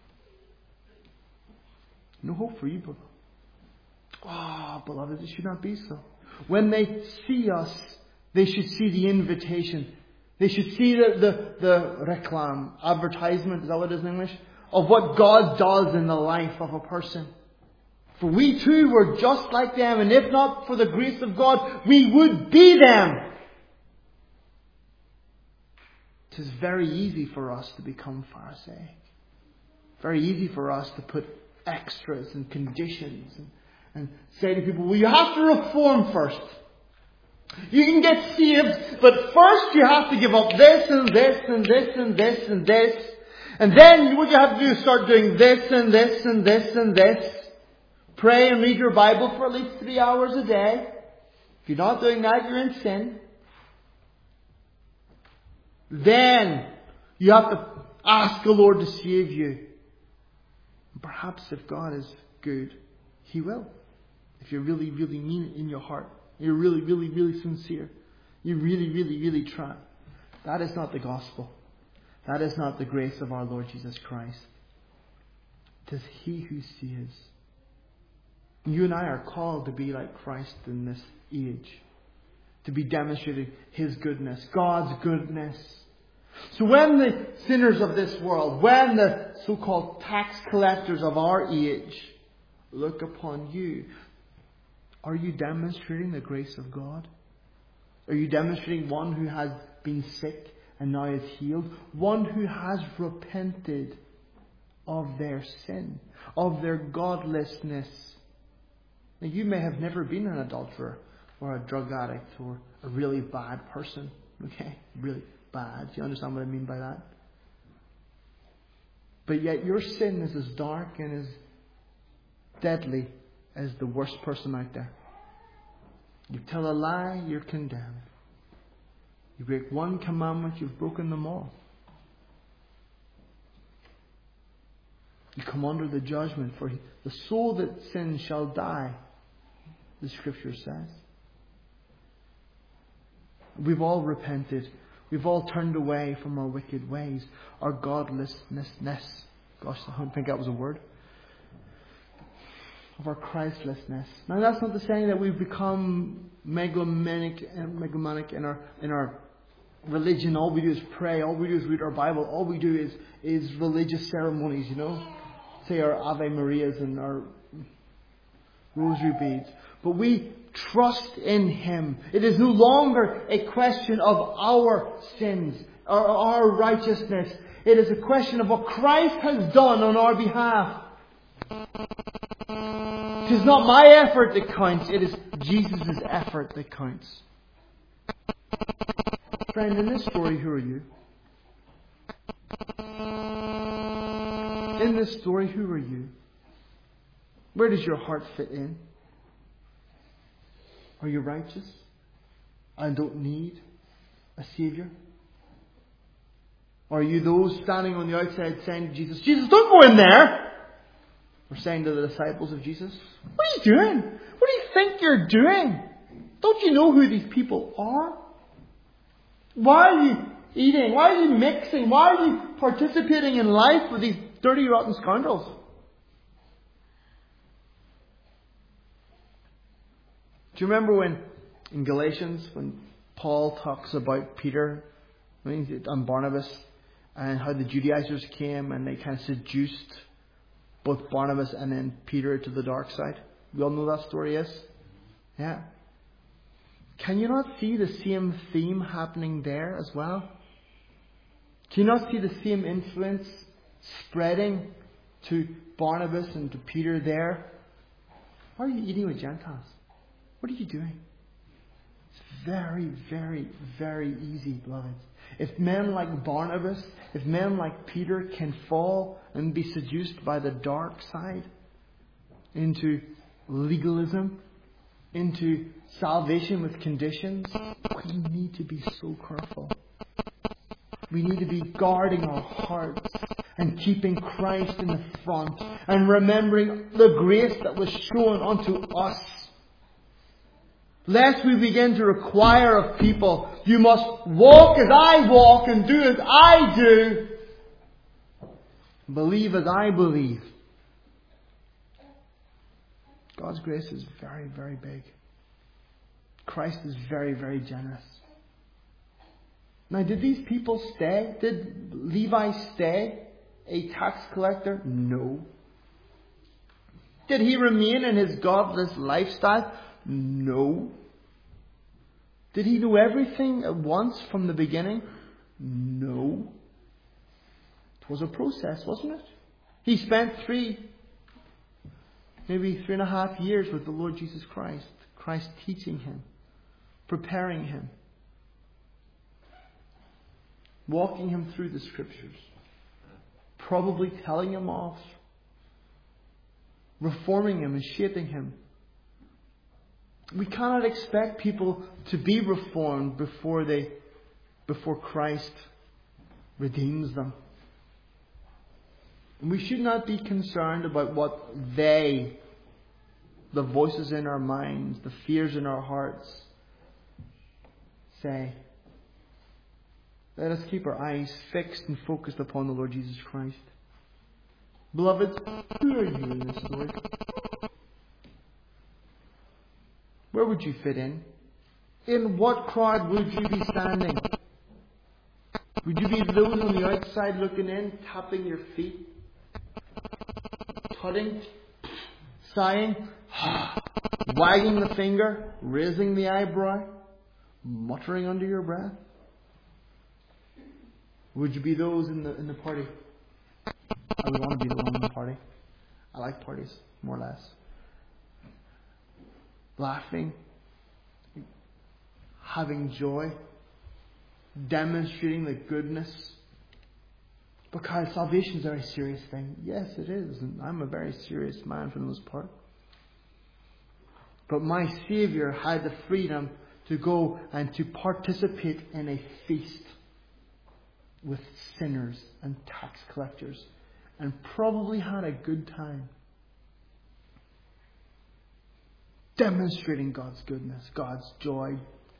[SPEAKER 1] no hope for you, beloved. Oh, beloved, it should not be so. When they see us, they should see the invitation. They should see the reclam, advertisement, is that what it is in English? Of what God does in the life of a person. For we too were just like them, and if not for the grace of God, we would be them. It is very easy for us to become Pharisaic. Very easy for us to put extras and conditions and say to people, well, you have to reform first. You can get saved, but first you have to give up this and this and this and this and this. And then what you have to do is start doing this and this and this and this. Pray and read your Bible for at least 3 hours a day. If you're not doing that, you're in sin. Then you have to ask the Lord to save you. Perhaps if God is good, He will. If you really, really mean it in your heart. You're really, really, really sincere. You really, really, really try. That is not the gospel. That is not the grace of our Lord Jesus Christ. It is He who saves. You and I are called to be like Christ in this age. To be demonstrating His goodness. God's goodness. So when the sinners of this world, when the so-called tax collectors of our age look upon you, are you demonstrating the grace of God? Are you demonstrating one who has been sick and now is healed? One who has repented of their sin, of their godlessness. Now, you may have never been an adulterer or a drug addict or a really bad person. Okay? Really bad. Do you understand what I mean by that? But yet your sin is as dark and as deadly as the worst person out there. You tell a lie, you're condemned. You break one commandment, you've broken them all. You come under the judgment, for the soul that sins shall die, the Scripture says. We've all repented. We've all turned away from our wicked ways, our godlessness. Gosh, I don't think that was a word. of our Christlessness. Now that's not to say that we've become megalomaniac in our religion. All we do is pray, all we do is read our Bible, all we do is religious ceremonies, say our Ave Marias and our rosary beads. But we trust in Him. It is no longer a question of our sins or our righteousness. It is a question of what Christ has done on our behalf. It is not my effort that counts. It is Jesus' effort that counts. Friend, in this story, who are you? In this story, who are you? Where does your heart fit in? Are you righteous and don't need a Saviour? Or are you those standing on the outside saying to Jesus, Jesus, don't go in there? Or saying to the disciples of Jesus, what are you doing? What do you think you're doing? Don't you know who these people are? Why are you eating? Why are you mixing? Why are you participating in life with these dirty, rotten scoundrels? Do you remember when, in Galatians, when Paul talks about Peter and Barnabas and how the Judaizers came and they kind of seduced both Barnabas and then Peter to the dark side? We all know that story, yes? Yeah. Can you not see the same theme happening there as well? Can you not see the same influence spreading to Barnabas and to Peter there? Why are you eating with Gentiles? What are you doing? It's very, very, very easy, beloved. If men like Barnabas, if men like Peter can fall and be seduced by the dark side into legalism, into salvation with conditions, we need to be so careful. We need to be guarding our hearts and keeping Christ in the front and remembering the grace that was shown unto us. Lest we begin to require of people, you must walk as I walk and do as I do, believe as I believe. God's grace is very, very big. Christ is very, very generous. Now, did these people stay? Did Levi stay a tax collector? No. Did he remain in his godless lifestyle? No. Did he do everything at once from the beginning? No. It was a process, wasn't it? He spent maybe 3.5 years with the Lord Jesus Christ. Christ teaching him, preparing him, walking him through the Scriptures, probably telling him off, reforming him and shaping him. We cannot expect people to be reformed before Christ redeems them. And we should not be concerned about what the voices in our minds, the fears in our hearts say. Let us keep our eyes fixed and focused upon the Lord Jesus Christ. Beloved, who are you in this story? Where would you fit in? In what crowd would you be standing? Would you be those on the outside looking in, tapping your feet, tutting, sighing, wagging the finger, raising the eyebrow, muttering under your breath? Would you be those in the party? I would want to be the one in the party. I like parties, more or less. Laughing, having joy, demonstrating the goodness. Because salvation is a very serious thing. Yes, it is. And I'm a very serious man for the most part. But my Saviour had the freedom to go and to participate in a feast with sinners and tax collectors, and probably had a good time. Demonstrating God's goodness, God's joy.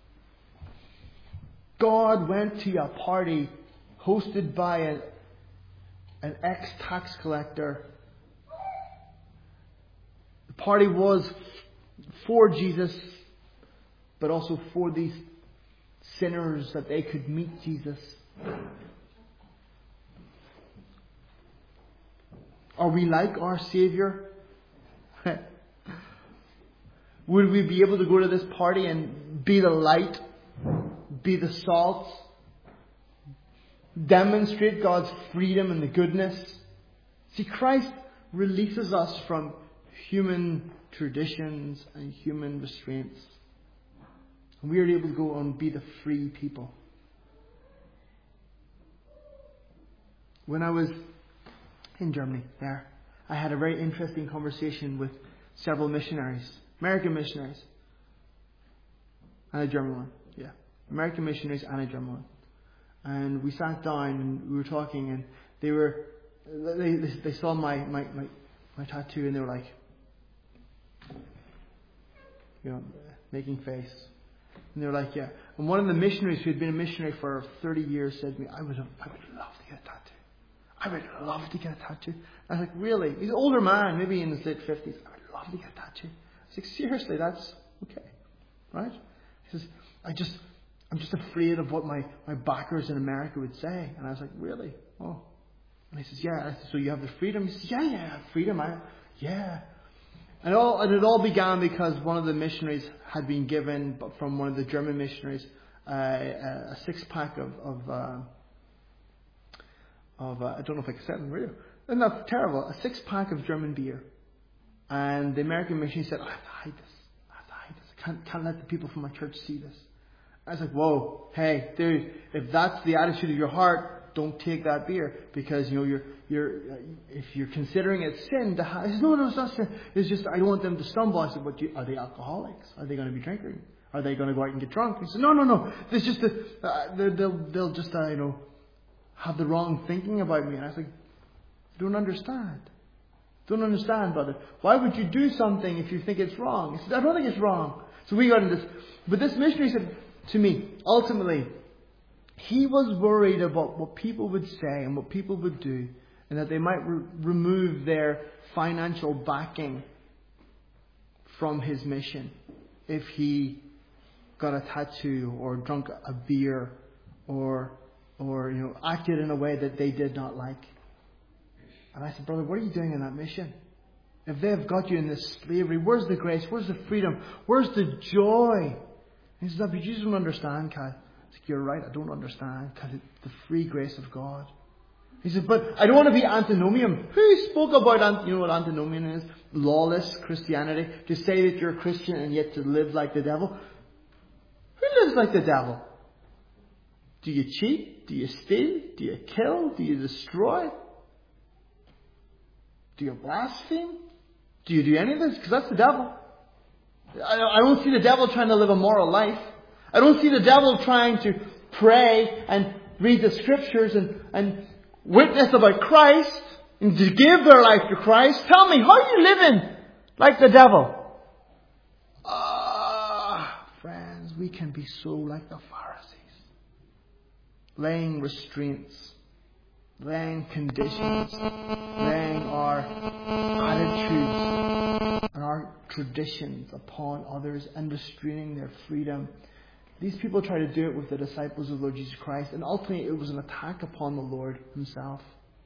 [SPEAKER 1] God went to a party hosted by an ex-tax collector. The party was for Jesus, but also for these sinners that they could meet Jesus. Are we like our Savior? Would we be able to go to this party and be the light, be the salt, demonstrate God's freedom and the goodness? See, Christ releases us from human traditions and human restraints. And we are able to go and be the free people. When I was in Germany there, I had a very interesting conversation with several missionaries, American missionaries, and a German one. Yeah, American missionaries and a German one. And we sat down and we were talking, and they saw my tattoo, and they were like, making face. And they were like, yeah. And one of the missionaries who had been a missionary for 30 years said to me, I would love to get a tattoo. I would love to get a tattoo. I was like, really? He's an older man, maybe in his late 50s. I would love to get a tattoo. I was like, seriously, that's okay. Right? He says, I'm just afraid of what my backers in America would say. And I was like, really? Oh. And he says, yeah. I said, so you have the freedom? He says, yeah, freedom. Yeah. And it all began because one of the missionaries had been given from one of the German missionaries a 6-pack of I don't know if I can say it on the radio. Isn't that terrible? A 6-pack of German beer. And the American missionary said, I have to hide this. I can't let the people from my church see this. I was like, whoa, hey, dude, if that's the attitude of your heart, don't take that beer, because you're if you're considering it sin to have. He says, no, it's not sin. It's just I don't want them to stumble. I said, are they alcoholics? Are they going to be drinking? Are they going to go out and get drunk? He said, no. There's just they'll just have the wrong thinking about me. And I was like, don't understand, brother. Why would you do something if you think it's wrong? He said, I don't think it's wrong. So we got into this, but this missionary said to me, ultimately, he was worried about what people would say and what people would do, and that they might remove their financial backing from his mission if he got a tattoo or drank a beer or acted in a way that they did not like. And I said, brother, what are you doing in that mission? If they've got you in this slavery, where's the grace? Where's the freedom? Where's the joy? And he says, but you just don't understand, Kai. I was like, you're right, I don't understand, because it's the free grace of God. He said, but I don't want to be antinomian. Who spoke about, you know what antinomian is? Lawless Christianity. To say that you're a Christian and yet to live like the devil. Who lives like the devil? Do you cheat? Do you steal? Do you kill? Do you destroy? Do you blaspheme? Do you do any of this? Because that's the devil. I don't see the devil trying to live a moral life. I don't see the devil trying to pray and read the scriptures and witness about Christ and to give their life to Christ. Tell me, how are you living like the devil? Friends, we can be so like the Pharisees. Laying restraints, laying conditions, laying our attitudes and our traditions upon others and restraining their freedom. These people try to do it with the disciples of Lord Jesus Christ, and ultimately it was an attack upon the Lord himself.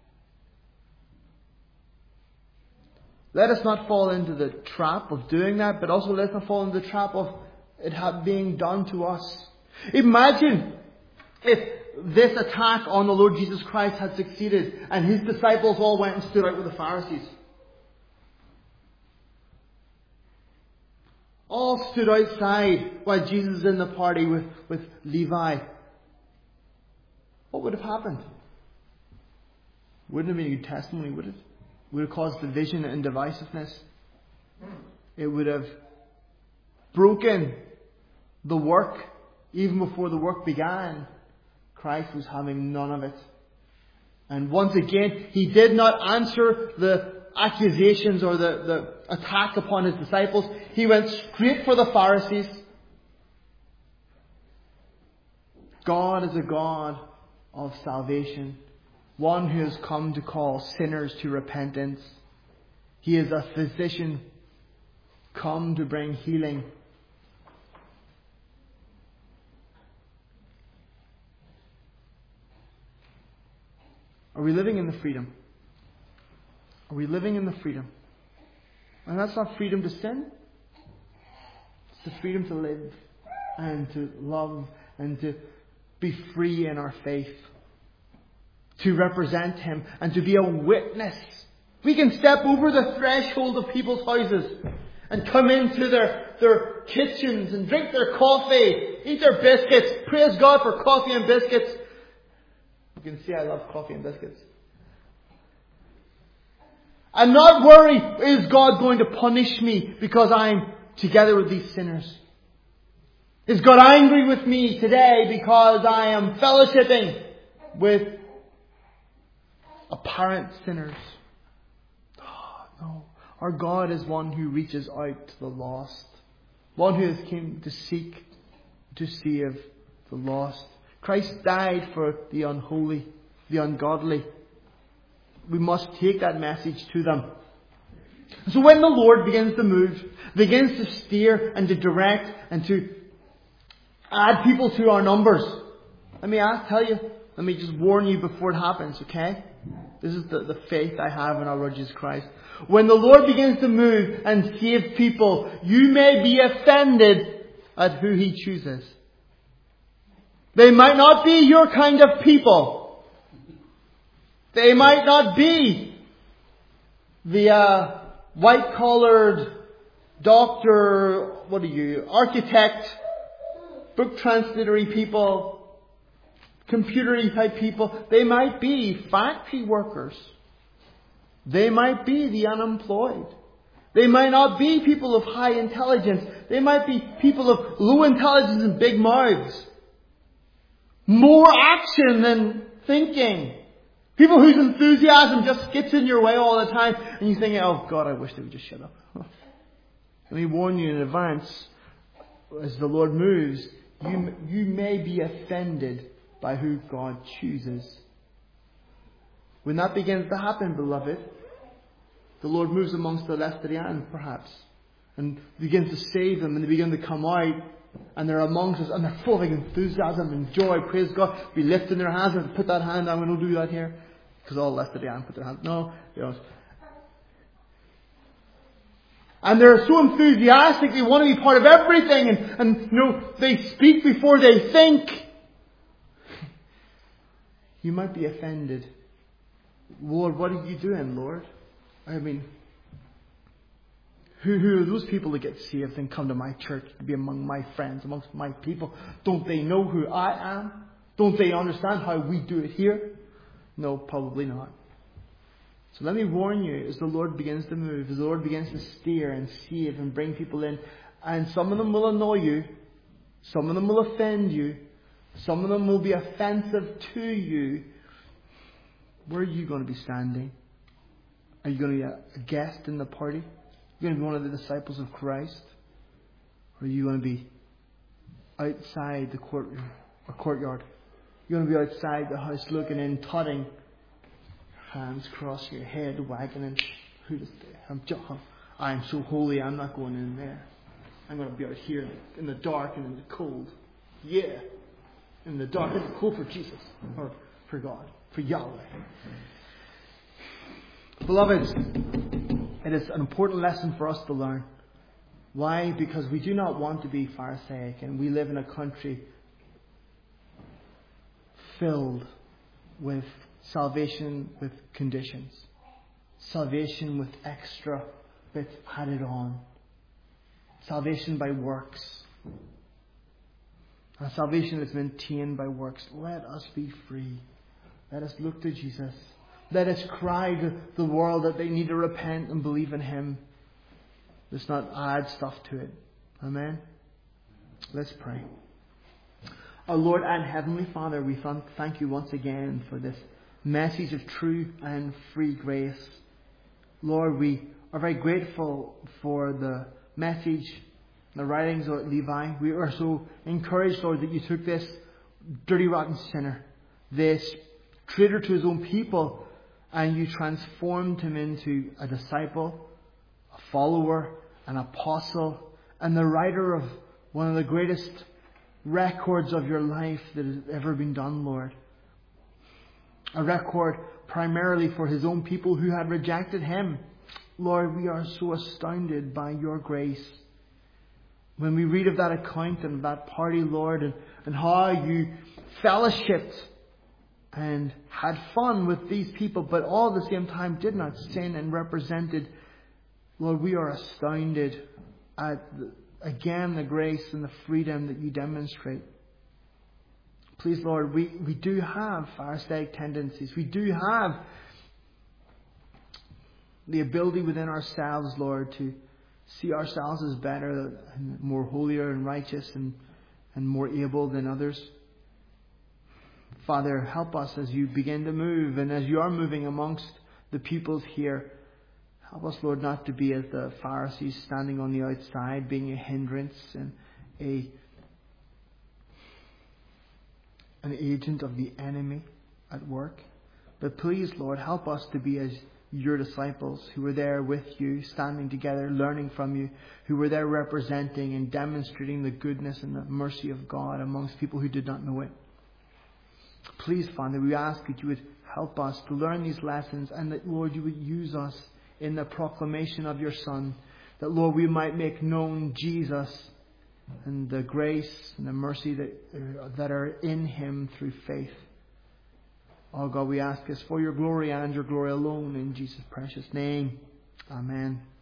[SPEAKER 1] Let us not fall into the trap of doing that, but also let us not fall into the trap of it being done to us. Imagine if this attack on the Lord Jesus Christ had succeeded and his disciples all went and stood out with the Pharisees. All stood outside while Jesus is in the party with Levi. What would have happened? Wouldn't have been a good testimony, would it? It would have caused division and divisiveness. It would have broken the work even before the work began. Christ was having none of it. And once again, he did not answer the accusations or the attack upon his disciples. He went straight for the Pharisees. God is a God of salvation, one who has come to call sinners to repentance. He is a physician come to bring healing. Are we living in the freedom? Are we living in the freedom? And that's not freedom to sin. It's the freedom to live and to love and to be free in our faith. To represent Him and to be a witness. We can step over the threshold of people's houses and come into their kitchens and drink their coffee, eat their biscuits. Praise God for coffee and biscuits. You can see I love coffee and biscuits. And not worry, is God going to punish me because I'm together with these sinners? Is God angry with me today because I am fellowshipping with apparent sinners? Oh, no. Our God is one who reaches out to the lost. One who has come to seek, to save the lost. Christ died for the unholy, the ungodly. We must take that message to them. So when the Lord begins to move, begins to steer and to direct and to add people to our numbers, let me just warn you before it happens, okay? This is the faith I have in our Lord Jesus Christ. When the Lord begins to move and save people, you may be offended at who He chooses. They might not be your kind of people. They might not be the white-collared doctor, architect, book translatory people, computery type people. They might be factory workers. They might be the unemployed. They might not be people of high intelligence. They might be people of low intelligence and big mouths. More action than thinking. People whose enthusiasm just gets in your way all the time. And you think, oh God, I wish they would just shut up. Let me warn you in advance. As the Lord moves, you may be offended by who God chooses. When that begins to happen, beloved, the Lord moves amongst the Leicestrians, perhaps, and begins to save them, and they begin to come out, and they're amongst us, and they're full of enthusiasm and joy. Praise God. Be lifting their hands and put that hand down. We don't do that here, because all Leicestrians put their hands. No, they don't. And they're so enthusiastic, they want to be part of everything, and they speak before they think. You might be offended. Lord, what are you doing, Lord? I mean, who are those people that get saved and come to my church to be among my friends, amongst my people? Don't they know who I am? Don't they understand how we do it here? No, probably not. So let me warn you, as the Lord begins to move, as the Lord begins to steer and save and bring people in, and some of them will annoy you, some of them will offend you, some of them will be offensive to you. Where are you going to be standing? Are you going to be a guest in the party? Are you going to be one of the disciples of Christ? Or are you going to be outside the courtroom or courtyard? You're going to be outside the house looking in, tutting, hands across your head, wagging, and I'm so holy, I'm not going in there. I'm going to be out here in the dark and in the cold. Yeah. In the dark and the cold for Jesus. Or for God. For Yahweh. Beloveds, it is an important lesson for us to learn. Why? Because we do not want to be Pharisaic, and we live in a country filled with salvation with conditions. Salvation with extra bits added on. Salvation by works. And salvation is maintained by works. Let us be free. Let us look to Jesus. Let us cry to the world that they need to repent and believe in Him. Let's not add stuff to it. Amen? Let's pray. Our Lord and Heavenly Father, we thank you once again for this message of true and free grace. Lord, we are very grateful for the message, the writings of Levi. We are so encouraged, Lord, that you took this dirty, rotten sinner, this traitor to his own people, and you transformed him into a disciple, a follower, an apostle, and the writer of one of the greatest records of your life that has ever been done, Lord. A record primarily for his own people who had rejected him. Lord, we are so astounded by your grace. When we read of that account and that party, Lord, and how you fellowshipped and had fun with these people, but all at the same time did not sin and represented, Lord, we are astounded at, again, the grace and the freedom that you demonstrate. Please, Lord, we do have Pharisaic tendencies. We do have the ability within ourselves, Lord, to see ourselves as better and more holier and righteous and more able than others. Father, help us as you begin to move and as you are moving amongst the pupils here. Help us, Lord, not to be as the Pharisees standing on the outside, being a hindrance and an agent of the enemy at work. But please, Lord, help us to be as your disciples who were there with you, standing together, learning from you, who were there representing and demonstrating the goodness and the mercy of God amongst people who did not know it. Please, Father, we ask that you would help us to learn these lessons and that, Lord, you would use us in the proclamation of your Son, that, Lord, we might make known Jesus and the grace and the mercy that are in him through faith. Oh God, we ask this for your glory and your glory alone, in Jesus' precious name. Amen.